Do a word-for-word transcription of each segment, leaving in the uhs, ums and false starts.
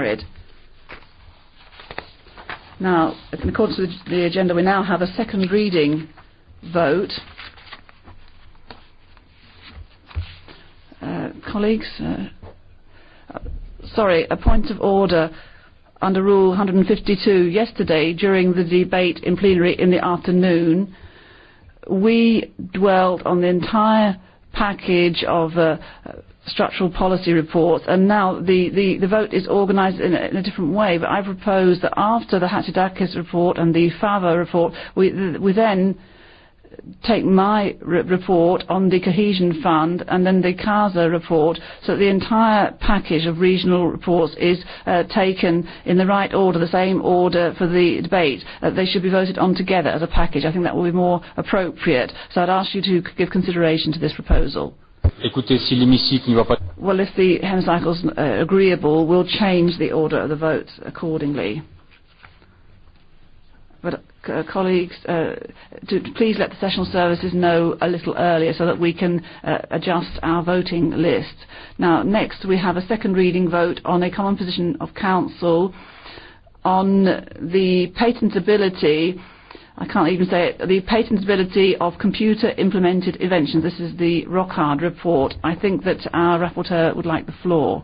carried. Now, in accordance with the agenda, we now have a second reading vote. Uh, colleagues, uh, uh, sorry, a point of order under Rule one hundred fifty-two. Yesterday, during the debate in plenary in the afternoon, we dwelled on the entire package of uh, structural policy reports, and now the, the, the vote is organised in, in a different way. But I propose that after the Hatzidakis report and the Fava report, we, we then take my re report on the Cohesion Fund and then the CASA report, so that the entire package of regional reports is uh, taken in the right order, the same order for the debate. Uh, they should be voted on together as a package. I think that will be more appropriate. So I'd ask you to give consideration to this proposal. Écoutez, si l'hémicycle n'y va pas... Well, if the hemicycle's uh, agreeable, we'll change the order of the votes accordingly. But uh, colleagues, uh, to, to please let the sessional services know a little earlier so that we can uh, adjust our voting list. Now, next we have a second reading vote on a common position of Council on the patentability, I can't even say it, the patentability of computer-implemented inventions. This is the Rocard report. I think that our rapporteur would like the floor.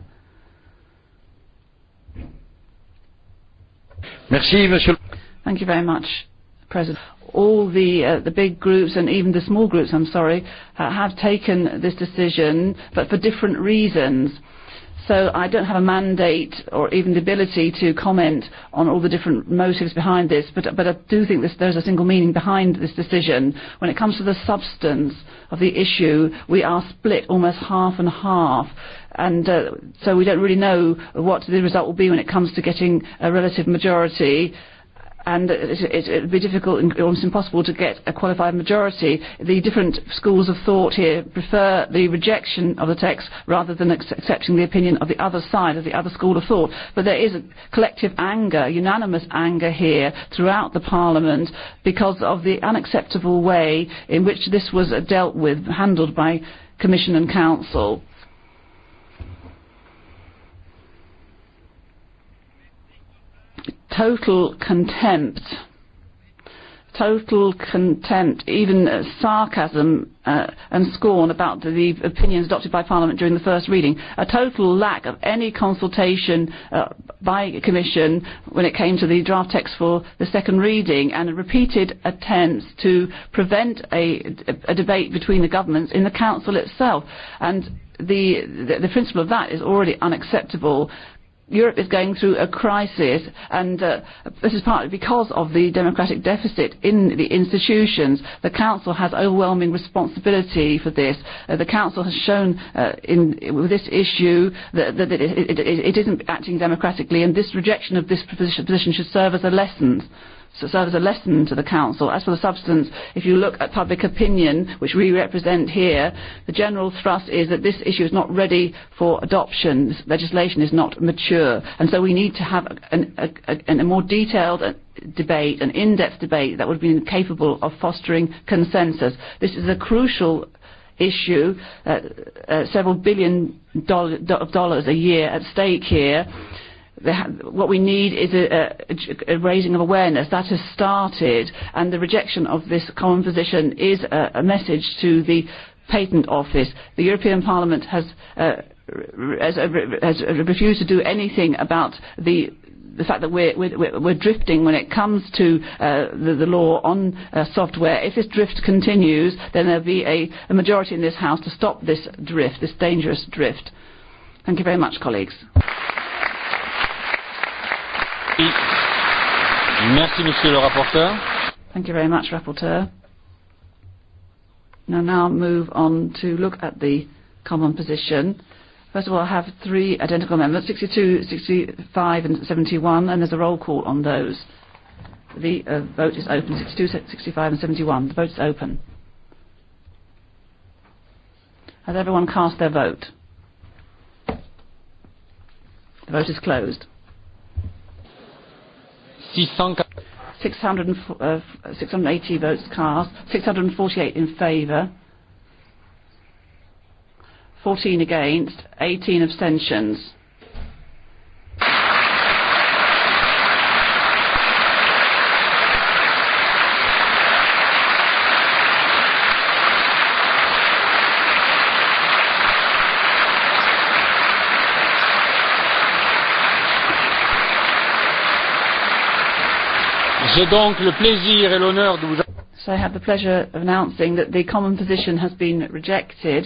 Merci, Monsieur. Thank you very much, President. All the uh, the big groups and even the small groups, I'm sorry, uh, have taken this decision, but for different reasons. So I don't have a mandate or even the ability to comment on all the different motives behind this, but, but I do think this, there's a single meaning behind this decision. When it comes to the substance of the issue, we are split almost half and half. And uh, so we don't really know what the result will be when it comes to getting a relative majority. And it, it, it would be difficult and almost impossible to get a qualified majority. The different schools of thought here prefer the rejection of the text rather than accepting the opinion of the other side, of the other school of thought. But there is a collective anger, unanimous anger here throughout the Parliament because of the unacceptable way in which this was dealt with, handled by Commission and Council. Total contempt, total contempt, even uh, sarcasm uh, and scorn about the, the opinions adopted by Parliament during the first reading. A total lack of any consultation uh, by Commission when it came to the draft text for the second reading, and repeated attempts to prevent a, a debate between the governments in the Council itself. And the, the, the principle of that is already unacceptable. Europe is going through a crisis, and uh, this is partly because of the democratic deficit in the institutions. The Council has overwhelming responsibility for this. Uh, the Council has shown uh, in with this issue that, that it, it, it, it isn't acting democratically, and this rejection of this position, position should serve as a lesson. So serve as a lesson to the Council. As for the substance, if you look at public opinion, which we represent here, the general thrust is that this issue is not ready for adoption. This legislation is not mature. And so we need to have an, a, a, a more detailed debate, an in-depth debate that would be capable of fostering consensus. This is a crucial issue, uh, uh, several billion doll do dollars a year at stake here. What we need is a, a, a raising of awareness. That has started, and the rejection of this common position is a, a message to the Patent Office. The European Parliament has, uh, has, has refused to do anything about the the fact that we're, we're, we're drifting when it comes to uh, the, the law on uh, software. If this drift continues, then there'll be a, a majority in this House to stop this drift, this dangerous drift. Thank you very much, colleagues. Merci, Monsieur le rapporteur. Thank you very much, Rapporteur. Now, now move on to look at the common position. First of all, I have three identical amendments, sixty-two, sixty-five and seventy-one, and there's a roll call on those. The uh, vote is open, sixty-two, sixty-five and seventy-one. The vote is open. Has everyone cast their vote? The vote is closed. six hundred eighty votes cast, six hundred forty-eight in favour, fourteen against, eighteen abstentions. J'ai donc le plaisir et l'honneur de vous... So I have the pleasure of announcing that the common position has been rejected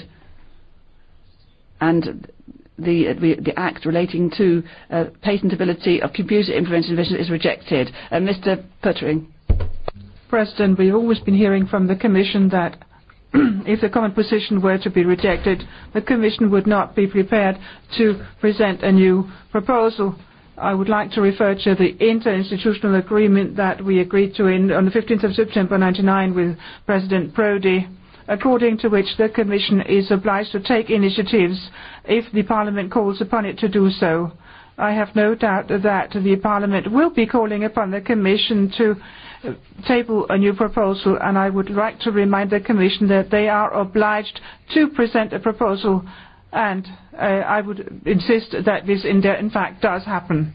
and the, the, the act relating to uh, patentability of computer-implemented inventions is rejected. Uh, Mister Puttering. President, we've always been hearing from the Commission that if the common position were to be rejected, the Commission would not be prepared to present a new proposal. I would like to refer to the interinstitutional agreement that we agreed to in, on the fifteenth of September ninety-nine with President Prodi, according to which the Commission is obliged to take initiatives if the Parliament calls upon it to do so. I have no doubt that the Parliament will be calling upon the Commission to table a new proposal, and I would like to remind the Commission that they are obliged to present a proposal, and uh, I would insist that this in, de- in fact does happen.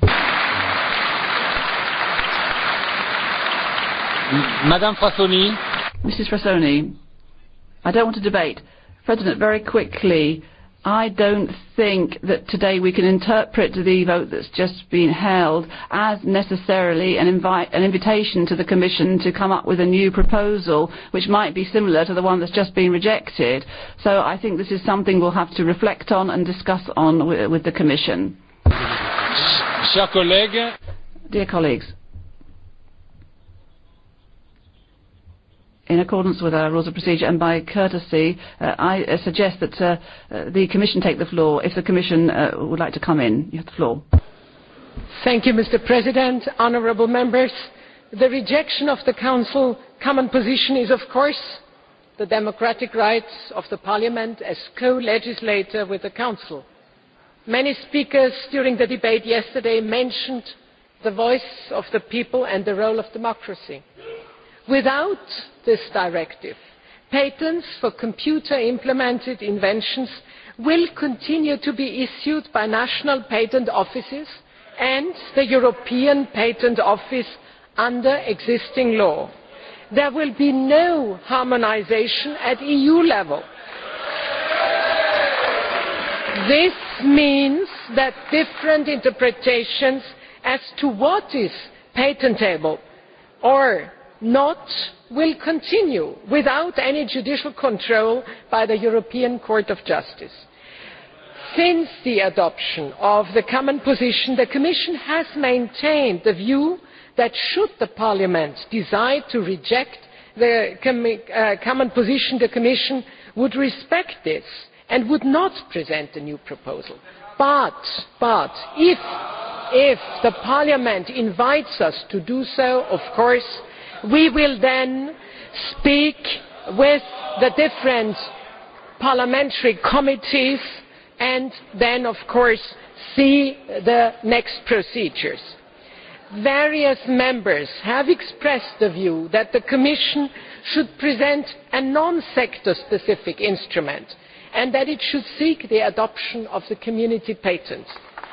Madame Frassoni. Missus Frassoni, I don't want to debate. President, very quickly, I don't think that today we can interpret the vote that's just been held as necessarily an, invite, an invitation to the Commission to come up with a new proposal which might be similar to the one that's just been rejected. So I think this is something we'll have to reflect on and discuss on with, with the Commission. Chers collègues. Dear colleagues, in accordance with our rules of procedure and by courtesy, uh, I uh, suggest that uh, uh, the Commission take the floor. If the Commission uh, would like to come in, you have the floor. Thank you, Mister President. Honourable members, the rejection of the Council common position is, of course, the democratic rights of the Parliament as co-legislator with the Council. Many speakers during the debate yesterday mentioned the voice of the people and the role of democracy. Without this directive, patents for computer-implemented inventions will continue to be issued by national patent offices and the European Patent Office under existing law. There will be no harmonisation at E U level. This means that different interpretations as to what is patentable or not will continue without any judicial control by the European Court of Justice. Since the adoption of the common position, the Commission has maintained the view that should the Parliament decide to reject the com- uh, common position, the Commission would respect this and would not present a new proposal. But, but if, if the Parliament invites us to do so, of course, we will then speak with the different parliamentary committees and then, of course, see the next procedures. Various members have expressed the view that the Commission should present a non-sector specific instrument and that it should seek the adoption of the community patent.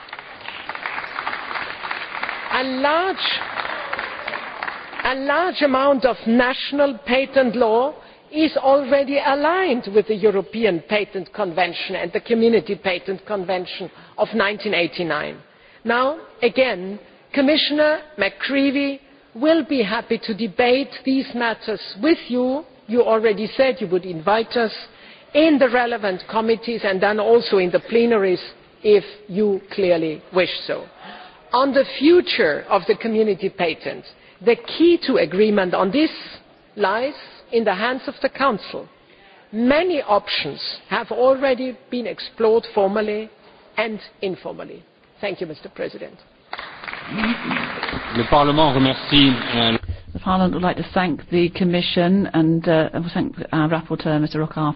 A large A large amount of national patent law is already aligned with the European Patent Convention and the Community Patent Convention of nineteen eighty-nine. Now, again, Commissioner McCreevy will be happy to debate these matters with you. You already said you would invite us in the relevant committees and then also in the plenaries if you clearly wish so. On the future of the community patent, the key to agreement on this lies in the hands of the Council. Many options have already been explored formally and informally. Thank you, Mister President. Le Parlement remercie. Euh... The Parliament would like to thank the Commission and uh, thank our rapporteur, Mister Rocard.